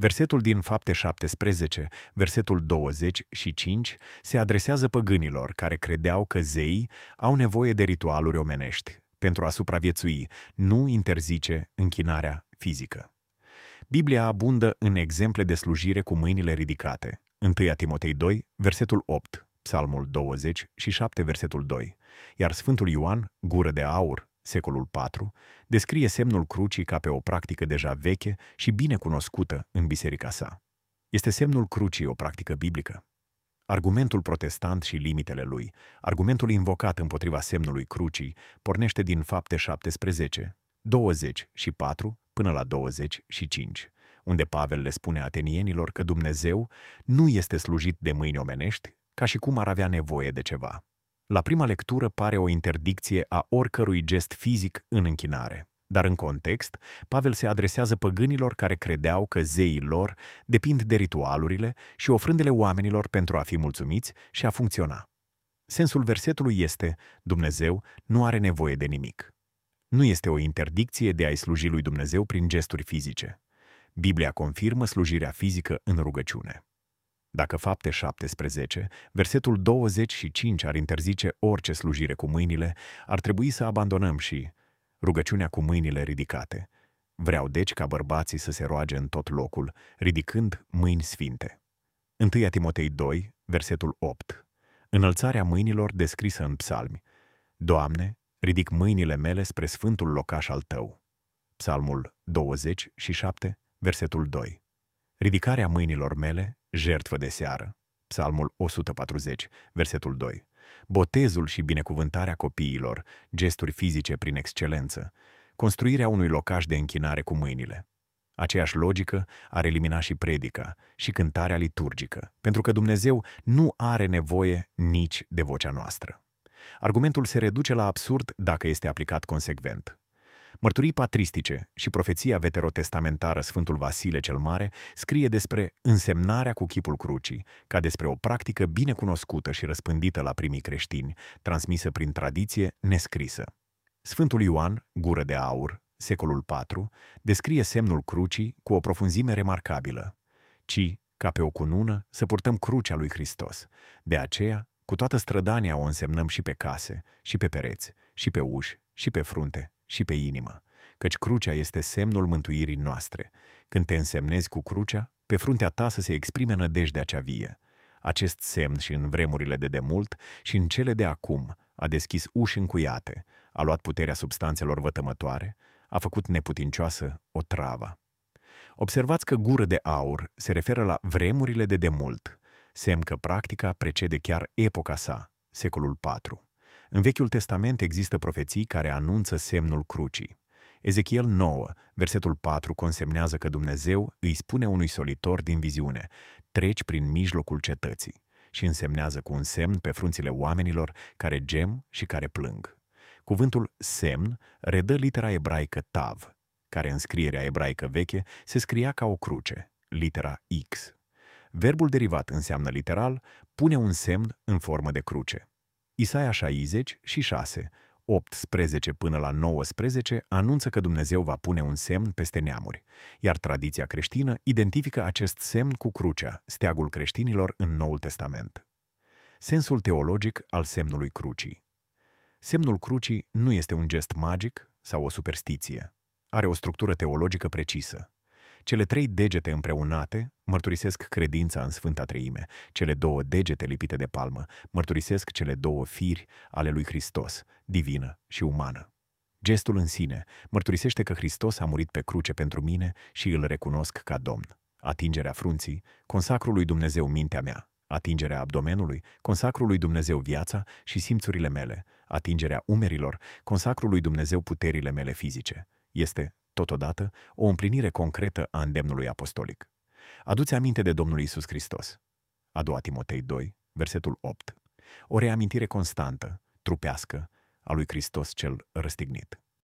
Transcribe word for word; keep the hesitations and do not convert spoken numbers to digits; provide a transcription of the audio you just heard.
Versetul din Fapte șaptesprezece, versetul douăzeci și cinci, se adresează păgânilor care credeau că zeii au nevoie de ritualuri omenești pentru a supraviețui, nu interzice închinarea fizică. Biblia abundă în exemple de slujire cu mâinile ridicate. întâi Timotei doi, versetul opt, Psalmul douăzeci și șapte, versetul doi, iar Sfântul Ioan, gură de aur, secolul patru, descrie semnul crucii ca pe o practică deja veche și bine cunoscută în biserica sa. Este semnul crucii o practică biblică? Argumentul protestant și limitele lui, argumentul invocat împotriva semnului crucii, pornește din Fapte șaptesprezece, douăzeci și patru până la douăzeci și cinci, unde Pavel le spune atenienilor că Dumnezeu nu este slujit de mâini omenești, ca și cum ar avea nevoie de ceva. La prima lectură pare o interdicție a oricărui gest fizic în închinare, dar în context, Pavel se adresează păgânilor care credeau că zeii lor depind de ritualurile și ofrândele oamenilor pentru a fi mulțumiți și a funcționa. Sensul versetului este: Dumnezeu nu are nevoie de nimic. Nu este o interdicție de a-i sluji lui Dumnezeu prin gesturi fizice. Biblia confirmă slujirea fizică în rugăciune. Dacă Fapte șaptesprezece, versetul douăzeci și cinci ar interzice orice slujire cu mâinile, ar trebui să abandonăm și rugăciunea cu mâinile ridicate. Vreau deci ca bărbații să se roage în tot locul, ridicând mâini sfinte. întâi Timotei doi, versetul opt. Înălțarea mâinilor descrisă în psalmi. Doamne, ridic mâinile mele spre sfântul locaș al Tău. Psalmul douăzeci și șapte, versetul doi. Ridicarea mâinilor mele, jertfă de seară. Psalmul o sută patruzeci, versetul doi. Botezul și binecuvântarea copiilor, gesturi fizice prin excelență. Construirea unui locaș de închinare cu mâinile. Aceeași logică ar elimina și predica și cântarea liturgică, pentru că Dumnezeu nu are nevoie nici de vocea noastră. Argumentul se reduce la absurd dacă este aplicat consecvent. Mărturii patristice și profeția veterotestamentară Sfântul Vasile cel Mare scrie despre însemnarea cu chipul crucii, ca despre o practică bine cunoscută și răspândită la primii creștini, transmisă prin tradiție nescrisă. Sfântul Ioan, gură de aur, secolul patru, descrie semnul crucii cu o profunzime remarcabilă, ci, ca pe o cunună, să purtăm crucea lui Hristos. De aceea, cu toată strădania o însemnăm și pe case, și pe pereți, și pe uși, și pe frunte, și pe inimă, căci crucea este semnul mântuirii noastre. Când te însemnezi cu crucea, pe fruntea ta să se exprime nădejdea cea vie. Acest semn și în vremurile de demult și în cele de acum a deschis uși încuiate, a luat puterea substanțelor vătămătoare, a făcut neputincioasă o travă. Observați că gură de aur se referă la vremurile de demult, semn că practica precede chiar epoca sa, secolul patru. În Vechiul Testament există profeții care anunță semnul crucii. Ezechiel nouă, versetul patru, consemnează că Dumnezeu îi spune unui solitor din viziune: treci prin mijlocul cetății, și însemnează cu un semn pe frunțile oamenilor care gem și care plâng. Cuvântul semn redă litera ebraică tav, care în scrierea ebraică veche se scria ca o cruce, litera X. Verbul derivat înseamnă literal pune un semn în formă de cruce. Isaia șaizeci și șase, optsprezece până la nouăsprezece anunță că Dumnezeu va pune un semn peste neamuri, iar tradiția creștină identifică acest semn cu crucea, steagul creștinilor în Noul Testament. Sensul teologic al semnului crucii. Semnul crucii nu este un gest magic sau o superstiție. Are o structură teologică precisă. Cele trei degete împreunate mărturisesc credința în Sfânta Treime. Cele două degete lipite de palmă mărturisesc cele două firi ale lui Hristos, divină și umană. Gestul în sine mărturisește că Hristos a murit pe cruce pentru mine și îl recunosc ca Domn. Atingerea frunții, consacru lui Dumnezeu mintea mea. Atingerea abdomenului, consacru lui Dumnezeu viața și simțurile mele. Atingerea umerilor, consacru lui Dumnezeu puterile mele fizice. Este, totodată, o împlinire concretă a îndemnului apostolic. Adu-ți aminte de Domnul Iisus Hristos. A doua Timotei doi, versetul opt. O reamintire constantă, trupească, a lui Hristos cel răstignit.